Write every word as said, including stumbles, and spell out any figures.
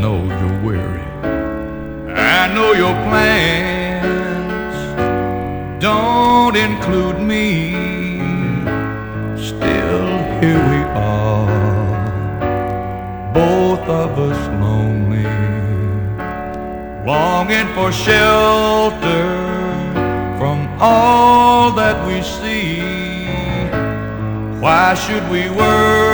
know you're weary. I know your plans don't include me. Still, here we are, both of us lonely, longing for shelter from all that we see. Why should we worry